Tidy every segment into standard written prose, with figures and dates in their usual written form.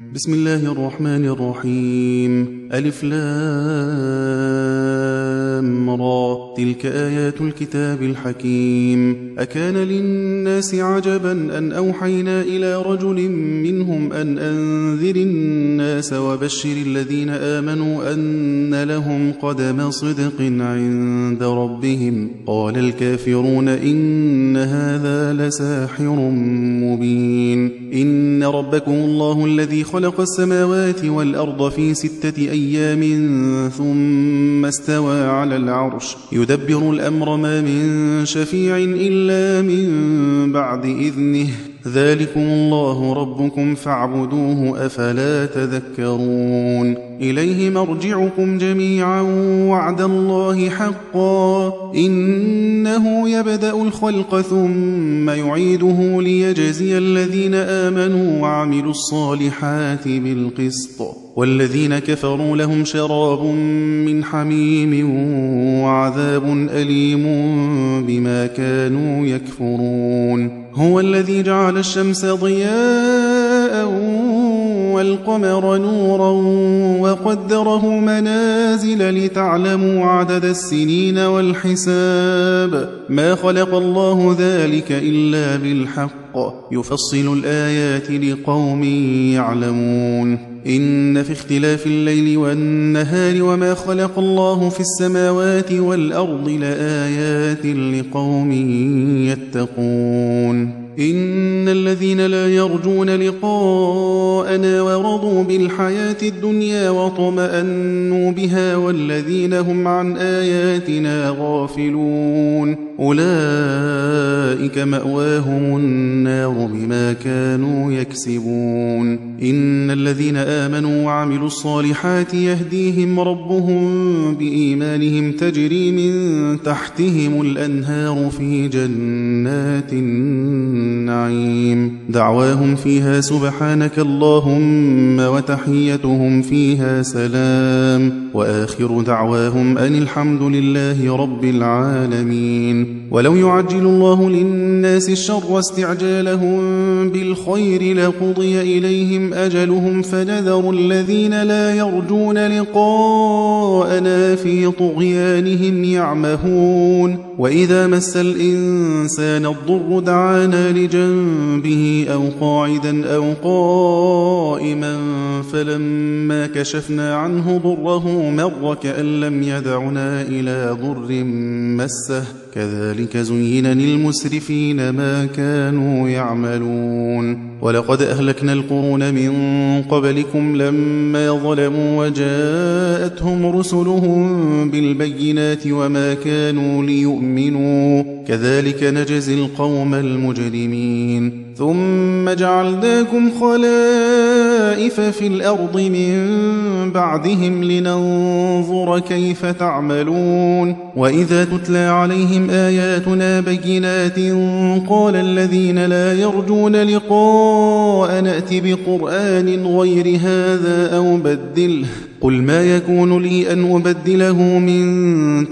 بسم الله الرحمن الرحيم. ألف لام را، تلك آيات الكتاب الحكيم. أكان للناس عجبا أن أوحينا إلى رجل منهم أن أنذر الناس وبشر الذين آمنوا أن لهم قدم صدق عند ربهم. قال الكافرون إن هذا لساحر مبين. إن ربكم الله الذي خلق السماوات والأرض في 6 أيام ثم استوى على العرش يدبر الأمر ما من شفيع إلا من بعد إذنه ذلكم الله ربكم فاعبدوه أفلا تذكرون. إليه مرجعكم جميعا وعد الله حقا إنه يبدأ الخلق ثم يعيده ليجزي الذين آمنوا وعملوا الصالحات بالقسط والذين كفروا لهم شراب من حميم وعذاب أليم بما كانوا يكفرون. هو الذي جعل الشمس ضياء والقمر نورا وقدره منازل لتعلموا عدد السنين والحساب ما خلق الله ذلك إلا بالحق يفصل الآيات لقوم يعلمون. إن في اختلاف الليل والنهار وما خلق الله في السماوات والأرض لآيات لقوم يتقون. إن الذين لا يرجون لقاءنا ورضوا بالحياة الدنيا وطمأنوا بها والذين هم عن آياتنا غافلون أولئك مأواهم النار بما كانوا يكسبون. إن الذين آمنوا وعملوا الصالحات يهديهم ربهم بإيمانهم تجري من تحتهم الأنهار في جنات النعيم دعواهم فيها سبحانك اللهم وتحيتهم فيها سلام وآخر دعواهم أن الحمد لله رب العالمين. ولو يعجل الله للناس الشر استعجالهم بالخير لقضي إليهم أجلهم فنذر الذين لا يرجون لقاءنا في طغيانهم يعمهون. وإذا مس الإنسان الضر دعانا لجنبه أو قاعدا أو قائما فلما كشفنا عنه ضره مر كأن لم يدعنا إلى ضر مسه كذلك زين للمسرفين ما كانوا يعملون. ولقد أهلكنا القرون من قبلكم لما ظلموا وجاءتهم رسلهم بالبينات وما كانوا ليؤمنوا كذلك نجزي القوم المجرمين. ثم جعلناكم خلائف في الأرض من بعدهم لننظر كيف تعملون. وإذا تتلى عليهم آياتنا بينات قال الذين لا يرجون لقاء نأتي بقرآن غير هذا أو بدله قل ما يكون لي أن أبدله من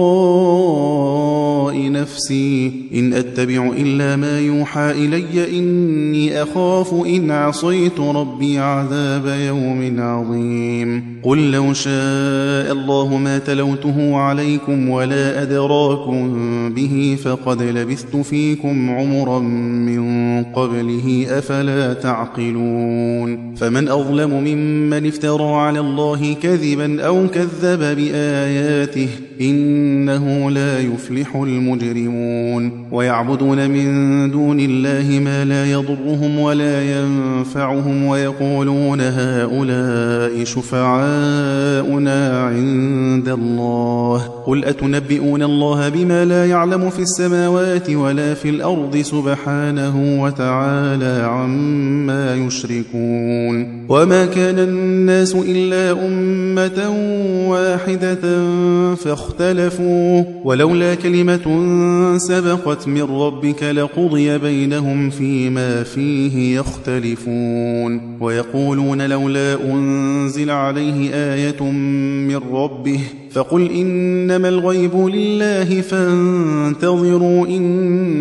تلقاء نفسي إن أتبع إلا ما يوحى إلي إني أخاف إن عصيت ربي عذاب يوم عظيم. قل لو شاء الله ما تلوته عليكم ولا أدراكم به فقد لبثت فيكم عمرا من قبله أفلا تعقلون. فمن أظلم ممن افترى على الله كذبا أو كذب بآياته إنه لا يفلح المجرمون. ويعبدون من دون الله ما لا يضرهم ولا ينفعهم ويقولون هؤلاء شفعاؤنا عند الله قل أتنبئون الله بما لا يعلم في السماوات ولا في الأرض سبحانه وتعالى عما يشركون. وما كان الناس إلا أمة واحدة فاختلفوا ولولا كلمة سبقت من ربك لقضي بينهم فيما فيه يختلفون. ويقولون لولا أنزل عليه آية من ربه فقل إنما الغيب لله فانتظروا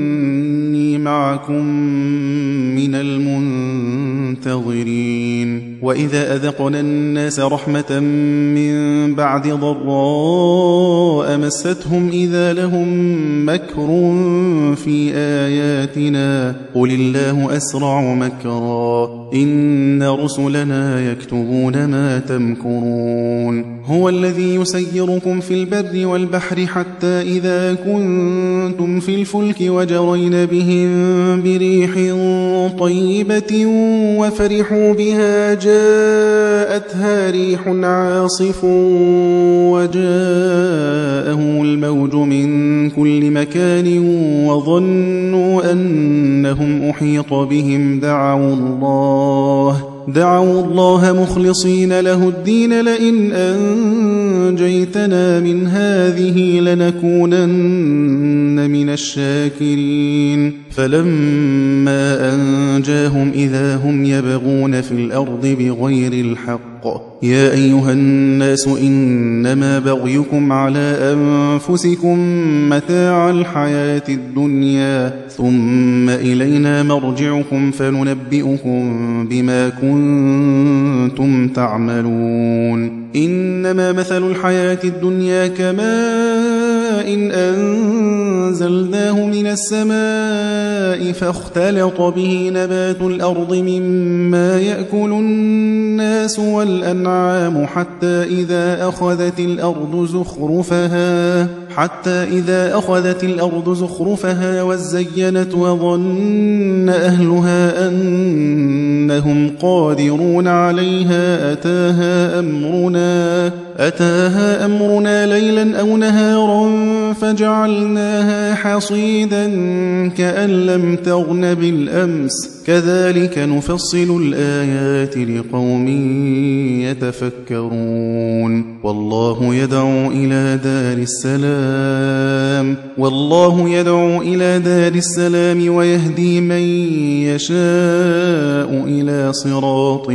إني معكم من المنتظرين. وإذا أذقنا الناس رحمة من بعد ضراء مستهم إذا لهم مكر في آياتنا قل الله أسرع مكرا إن رسلنا يكتبون ما تمكرون هو الذي يسيركم في البر والبحر حتى إذا كنتم في الفلك وجرين بهم بريح طيبة وفرحوا بها جاءتها ريح عاصف وجاءهم الموج من كل مكان وظنوا أنهم أحيط بهم دعوا الله مخلصين له الدين لئن أنجيتنا من هذه لنكونن من الشاكرين فلما أنجاهم إذا هم يبغون في الأرض بغير الحق يا أيها الناس إنما بغيكم على أنفسكم متاع الحياة الدنيا ثم إلينا مرجعكم فننبئكم بما كنتم تعملون إنما مثل الحياة الدنيا كماء إن أنزلناه من السماء فاختلط به نبات الأرض مما يأكل الناس والأنعام حتى إذا أخذت الأرض زخرفها وزينت وظن أهلها أنهم قادرون عليها أتاها أمرنا ليلا أو نهارا فجعلناها حصيدا كأن لم تغن بالأمس كذلك نفصل الآيات لقوم يتفكرون والله يدعو إلى دار السلام ويهدي من يشاء إلى صراط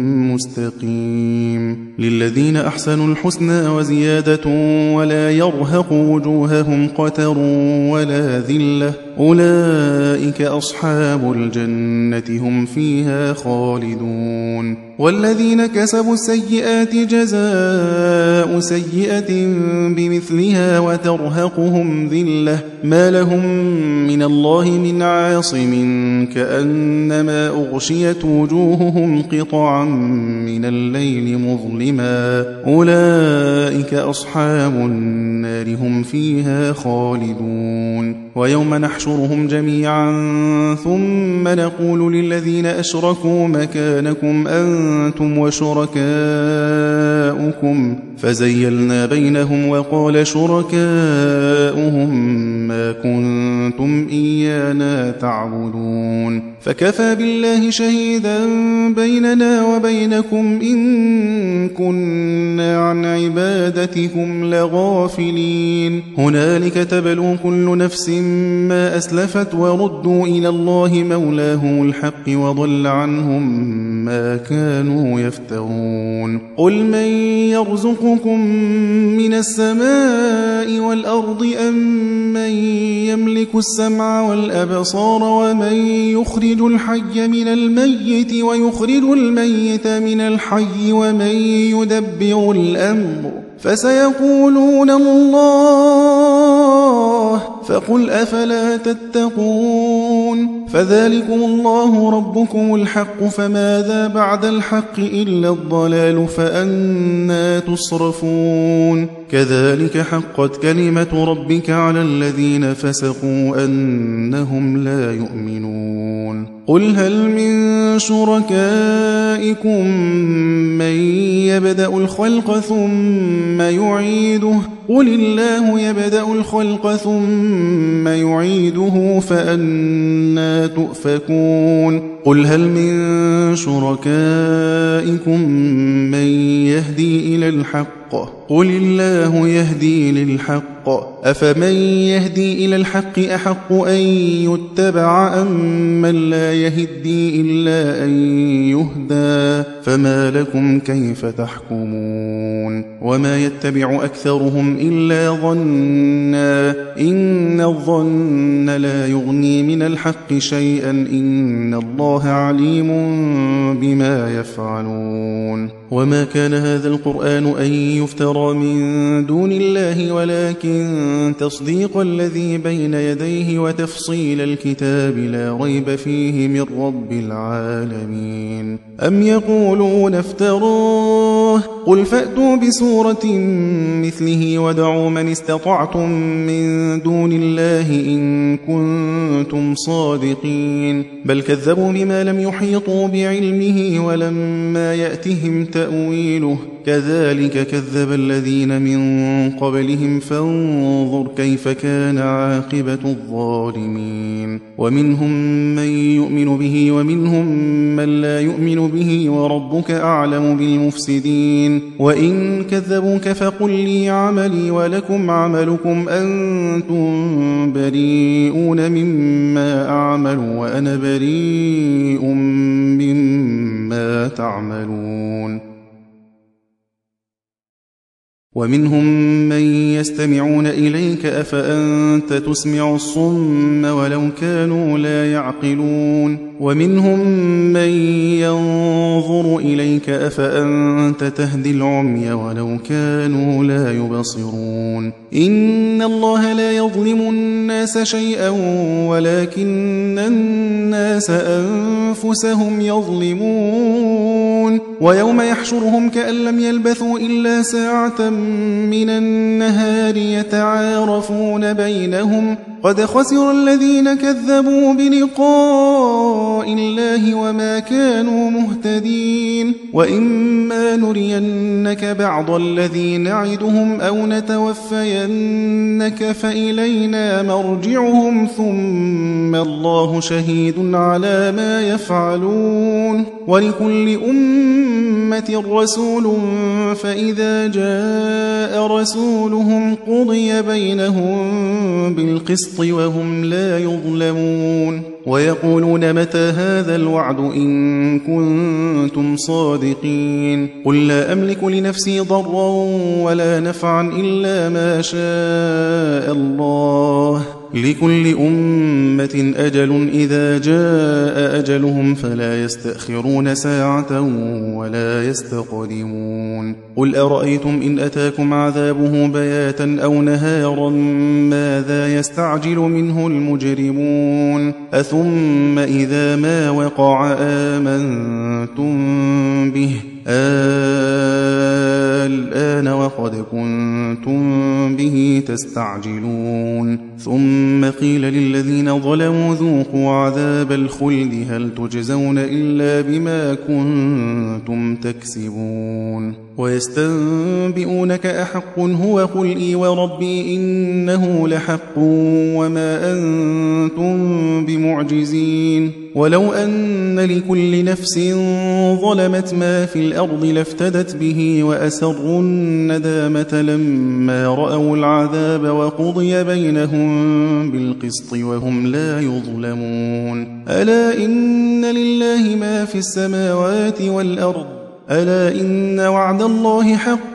مستقيم للذين أحسنوا الحسنى وزيادة ولا يرهق وجوههم قتر ولا ذلة أولئك أصحاب الجنة هم فيها خالدون والذين كسبوا السيئات جزاء سيئة بمثلها وترهقهم ذلة ما لهم من الله من عاصم كأنما أغشيت وجوههم قطعا من الليل مظلما أولئك أصحاب النار هم فيها خالدون ويوم نحشرهم جميعا ثم نقول للذين أشركوا مكانكم أنتم وشركاؤكم فزيلنا بينهم وقال شركاؤهم ما كنتم إيانا تعبدون فكفى بالله شهيدا بيننا وبينكم إن كنا عن عبادتكم لغافلين هنالك تبلو كل نفس ما أسلفت وردوا إلى الله مولاهم الحق وضل عنهم ما كانوا يفترون قل من يرزقكم من السماء والأرض أم من يملك السمع والأبصار ومن يخرج الحي من الميت ويخرج الميت من الحي ومن يدبر الأمر فسيقولون الله فقل أفلا تتقون فذلكم الله ربكم الحق فماذا بعد الحق إلا الضلال فأنى تصرفون كذلك حقت كلمة ربك على الذين فسقوا أنهم لا يؤمنون قل هل من شركائكم من يبدأ الخلق ثم يعيده قل الله يبدأ الخلق ثم يعيده فأنى تؤفكون قل هل من شركائكم من يهدي إلى الحق قل الله يهدي للحق أفمن يهدي إلى الحق أحق أن يتبع أم من لا يهدي إلا أن يهدى فما لكم كيف تحكمون وما يتبع أكثرهم إلا ظنا إن الظن لا يغني من الحق شيئا إن الله الله عليم بما يفعلون. وما كان هذا القرآن أن يفترى من دون الله ولكن تصديق الذي بين يديه وتفصيل الكتاب لا ريب فيه من رب العالمين. أم يقولون افتراه قل فأتوا بسورة مثله ودعوا من استطعتم من دون الله إن كنتم صادقين بل كذبوا بما لم يحيطوا بعلمه ولما يأتهم تأويله كذلك كذب الذين من قبلهم فانظر كيف كان عاقبة الظالمين. ومنهم من يؤمن به ومنهم من لا يؤمن به وربك أعلم بالمفسدين. وإن كذبوك فقل لي عملي ولكم عملكم أنتم بريئون مما أعمل وأنا بريء مما تعملون. ومنهم من يستمعون إليك أفأنت تسمع الصم ولو كانوا لا يعقلون. ومنهم من ينظر إليك أفأنت تهدي العمي ولو كانوا لا يبصرون. إن الله لا يظلم الناس شيئا ولكن الناس أنفسهم يظلمون. ويوم يحشرهم كأن لم يلبثوا إلا ساعة من النهار يتعارفون بينهم قد خسر الذين كذبوا بلقاء الله وما كانوا مهتدين. وإما نرينك بعض الذي نعدهم أو نتوفينك فإلينا مرجعهم ثم الله شهيد على ما يفعلون. ولكل أمة رسول فإذا جاء رسولهم قضي بينهم بالقسط وهم لا يظلمون. ويقولون متى هذا الوعد إن كنتم صادقين قل لا أملك لنفسي ضرا ولا نفعا إلا ما شاء الله لكل أمة أجل إذا جاء أجلهم فلا يستأخرون ساعة ولا يستقدمون. قل أرأيتم إن أتاكم عذابه بياتا أو نهارا ماذا يستعجل منه المجرمون أثم إذا ما وقع آمنتم به الآن وقد كنتم به تستعجلون. ثم قيل للذين ظلموا ذوقوا عذاب الخلد هل تجزون إلا بما كنتم تكسبون. ويستنبئونك أحق هو قل إي وربي إنه لحق وما أنتم بمعجزين. ولو أن لكل نفس ظلمت ما في الأرض لافتدت به وأسروا الندامة لما رأوا العذاب وقضي بينهم بالقسط وهم لا يظلمون. ألا إن لله ما في السماوات والأرض ألا إن وعد الله حق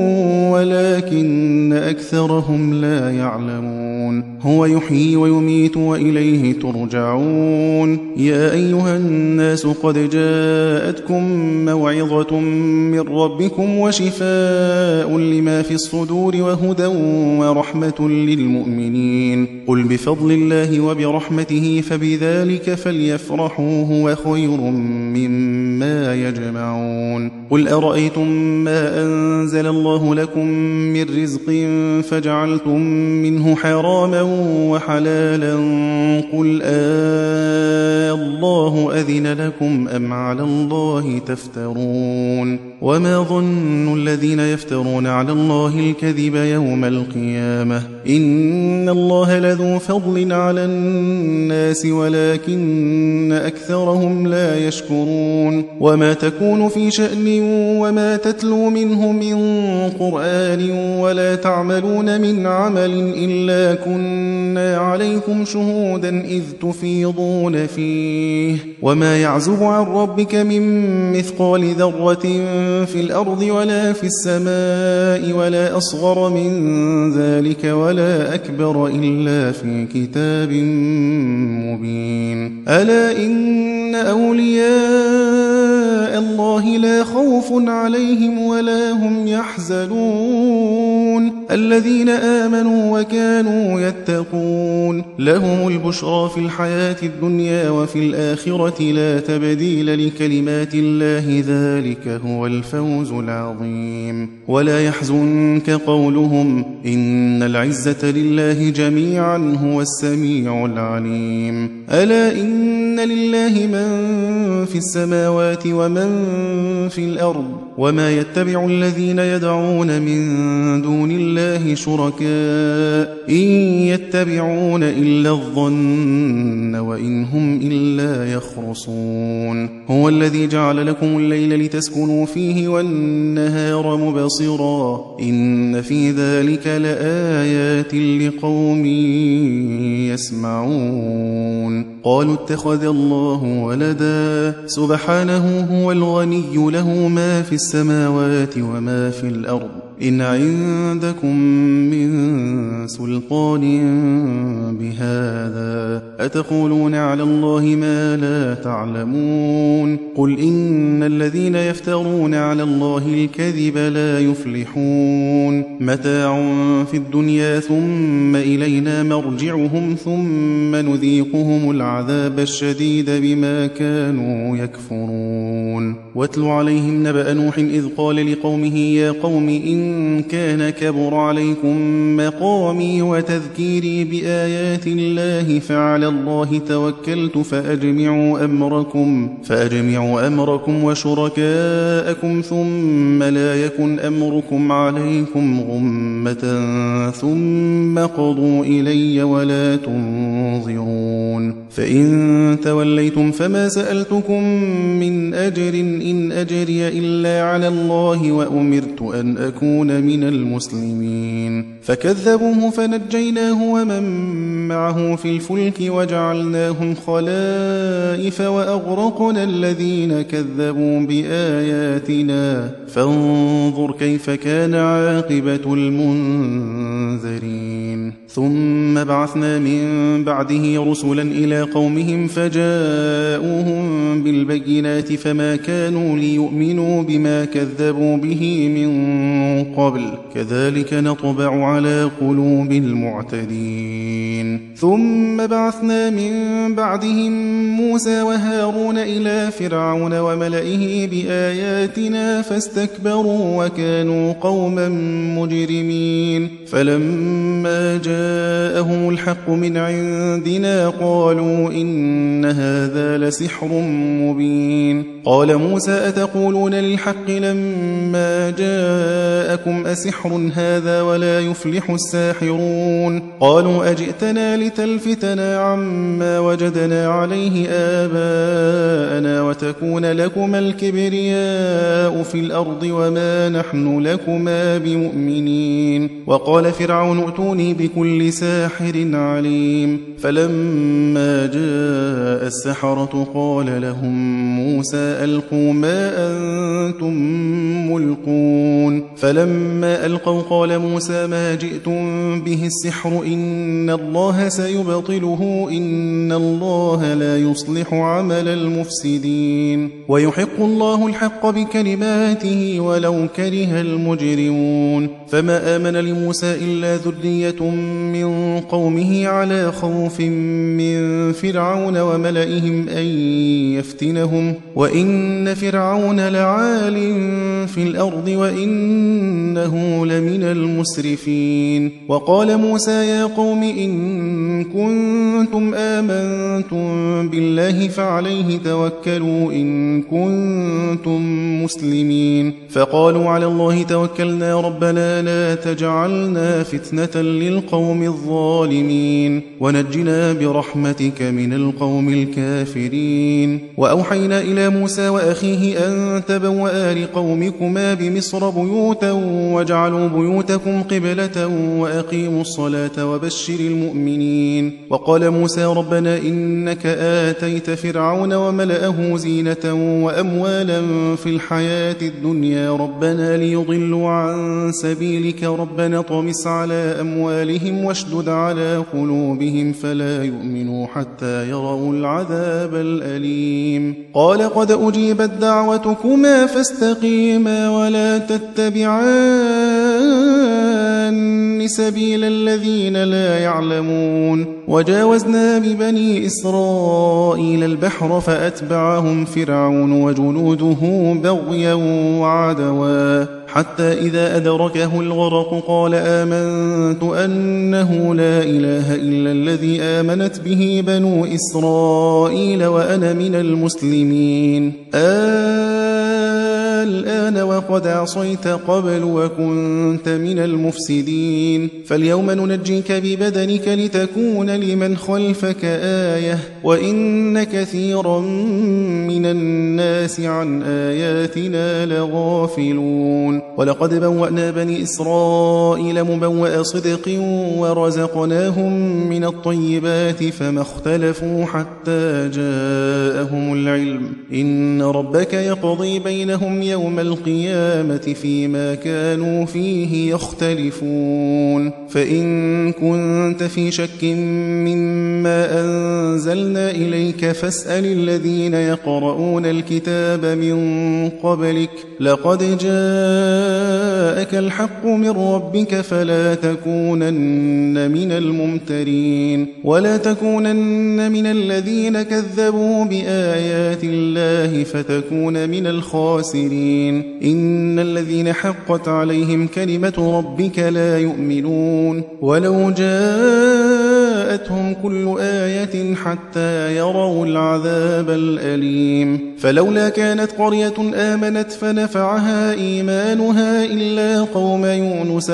ولكن أكثرهم لا يعلمون. هو يحيي ويميت وإليه ترجعون. يا أيها الناس قد جاءتكم موعظة من ربكم وشفاء لما في الصدور وهدى ورحمة للمؤمنين. قل بفضل الله وبرحمته فبذلك فليفرحوا هو خير مما يجمعون. قل أرأيتم ما أنزل الله لكم من رزق فجعلتم منه حراما وحلالا قل الله أذن لكم أم على الله تفترون. وما ظن الذين يفترون على الله الكذب يوم القيامة إن الله لذو فضل على الناس ولكن أكثرهم لا يشكرون. وما تكون في شأن شأن وما تتلو منه من قرآن ولا تعملون من عمل إلا كنا عليكم شهودا إذ تفيضون فيه وما يعزب عن ربك من مثقال ذرة في الأرض ولا في السماء ولا أصغر من ذلك ولا أكبر إلا في كتاب مبين. ألا إن أولياء الله لا خوف عليهم ولا هم يحزنون الذين آمنوا وكانوا يتقون لهم البشرى في الحياة الدنيا وفي الآخرة لا تبديل لكلمات الله ذلك هو الفوز العظيم. ولا يحزنك قولهم إن العزة لله جميعا هو السميع العليم. ألا إن لله من في السماوات ومن في الأرض وما يتبع الذين يدعون من دون الله شركاء إن يتبعون إلا الظن وإن هم إلا يخرصون. هو الذي جعل لكم الليل لتسكنوا فيه والنهار مبصرا إن في ذلك لآيات لقوم يسمعون. قالوا اتخذ الله ولدا سبحانه هو الغني له ما في السماوات وما في الأرض إن عندكم من سلطان بهذا أتقولون على الله ما لا تعلمون. قل إن الذين يفترون على الله الكذب لا يفلحون متاع في الدنيا ثم إلينا مرجعهم ثم نذيقهم العذاب الشديد بما كانوا يكفرون. واتل عليهم نبأ نوح إذ قال لقومه يا قوم إن كان كبر عليكم مقامي وتذكيري بآيات الله فعلى الله توكلت فأجمعوا أمركم وشركاءكم ثم لا يكن أمركم عليكم غمة ثم قضوا إلي ولا تنظرون. فإن توليتم فما سألتكم من أجر إن أجري إلا على الله وأمرت أن أكون من المسلمين. فكذبوه فنجيناه ومن معه في الفلك وجعلناهم خلائف وأغرقنا الذين كذبوا بآياتنا فانظر كيف كان عاقبة المنذرين. ثم بعثنا من بعده رسلا إلى قومهم فجاءوهم بالبينات فما كانوا ليؤمنوا بما كذبوا به من قبل كذلك نطبع على قلوب المعتدين. ثم بعثنا من بعدهم موسى وهارون إلى فرعون وملئه بآياتنا فاستكبروا وكانوا قوما مجرمين. فلما جاءهم الحق من عندنا قالوا إن هذا لسحر مبين. قال موسى أتقولون للحق لما جاءكم أسحر هذا ولا يفلح الساحرون. قالوا أجئتنا لتلفتنا عما وجدنا عليه آباءنا وتكون لكما الكبرياء في الأرض وما نحن لكما بمؤمنين. وقال فرعون ائتوني بكل ساحر عليم. فلما جاء السحرة قال لهم موسى ألقوا ما أنتم ملقون. فلما ألقوا قال موسى ما جئتم به السحر إن الله سيبطله إن الله لا يصلح عمل المفسدين ويحق الله الحق بكلماته ولو كره المجرمون. فما آمن لموسى إلا ذرية من قومه على خوف من فرعون وملئهم أن يفتنهم وإن فرعون لعال في الأرض وإنه لمن المسرفين. وقال موسى يا قوم إن كنتم آمنتم بالله فعليه توكلوا إن كنتم مسلمين. فقالوا على الله توكلنا ربنا لا تجعلنا فتنة للقوم الظالمين ونجنا برحمتك من القوم الكافرين. وأوحينا إلى موسى وأخيه أن تبوأ لقومكما بمصر بيوتا واجعلوا بيوتكم قبلة وأقيموا الصلاة وبشر المؤمنين. وقال موسى ربنا إنك آتيت فرعون وملأه زينة وأموالا في الحياة الدنيا ربنا ليضلوا عن سبيلك ربنا طمس على أموالهم واشدد على قلوبهم فلا يؤمنوا حتى يروا العذاب الأليم. قال قد أجيبت دعوتكما فاستقيما ولا تتبعان سبيل الذين لا يعلمون. وجاوزنا ببني إسرائيل البحر فأتبعهم فرعون وجنوده بغيا وعدوا حتى إذا أدركه الغرق قال آمنت أنه لا إله إلا الذي آمنت به بنو إسرائيل وأنا من المسلمين. الآن وقد عصيت قبل وكنت من المفسدين فاليوم ننجيك ببدنك لتكون لمن خلفك آية وإن كثيرا من الناس عن آياتنا لغافلون. ولقد بوأنا بني إسرائيل مبوأ صدق ورزقناهم من الطيبات فما اختلفوا حتى جاءهم العلم إن ربك يقضي بينهم يوم القيامة فيما كانوا فيه يختلفون. فإن كنت في شك مما أنزلنا إليك فاسأل الذين يقرؤون الكتاب من قبلك لقد جاءك الحق من ربك فلا تكونن من الممترين ولا تكونن من الذين كذبوا بآيات الله فتكون من الخاسرين. إن الذين حقت عليهم كلمة ربك لا يؤمنون ولو جاءتهم كل آية حتى يروا العذاب الأليم. فلولا كانت قرية آمنت فنفعها إيمانها إلا قوم يونس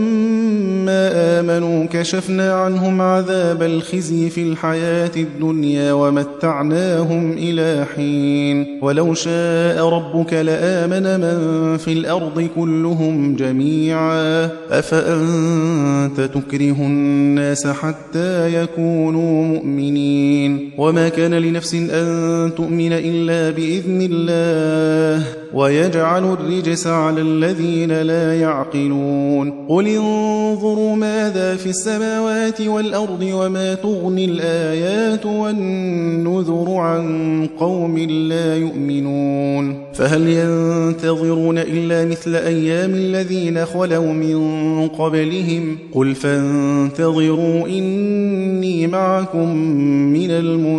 لما آمنوا كشفنا عنهم عذاب الخزي في الحياة الدنيا ومتعناهم إلى حين. ولو شاء ربك لآمن من في الأرض كلهم جميعا أفأنت تكره الناس حتى يكونوا مؤمنين. وما كان لنفس أن تؤمن إلا بإذن الله ويجعل الرجس على الذين لا يعقلون. قل انظروا ماذا في السماوات والأرض وما تغني الآيات والنذر عن قوم لا يؤمنون. فهل ينتظرون إلا مثل أيام الذين خلوا من قبلهم قل فانتظروا إني معكم من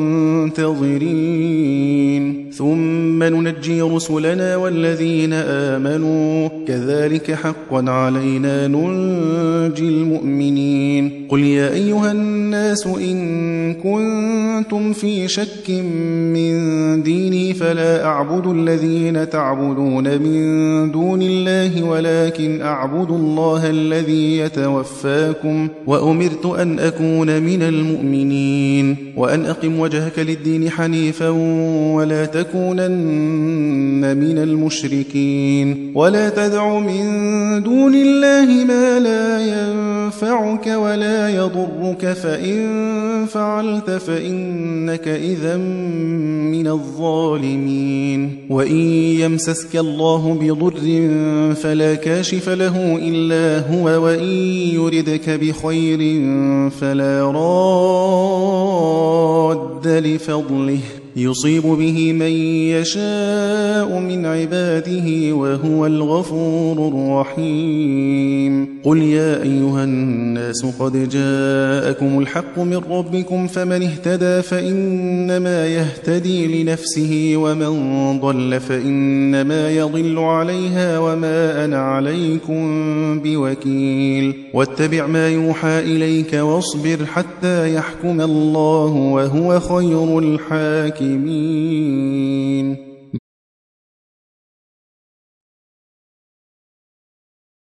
المنتظرين ثم ننجي رسلنا والذين آمنوا كذلك حقا علينا ننجي المؤمنين. قل يا أيها الناس إن كنتم في شك من ديني فلا أعبد الذين تعبدون من دون الله ولكن أعبد الله الذي يتوفاكم وأمرت أن أكون من المؤمنين وأن أقم وجهك للدين حنيفا ولا تكونن من المشركين ولا تدع من دون الله ما لا ينفعك ولا يضرك فإن فعلت فإنك إذا من الظالمين. وإن يمسسك الله بضر فلا كاشف له إلا هو وإن يردك بخير فلا راد لفضله يصيب به من يشاء من عباده وهو الغفور الرحيم قل يا أيها الناس قد جاءكم الحق من ربكم فمن اهتدى فإنما يهتدي لنفسه ومن ضل فإنما يضل عليها وما أنا عليكم بوكيل واتبع ما يوحى إليك واصبر حتى يحكم الله وهو خير الحاكمين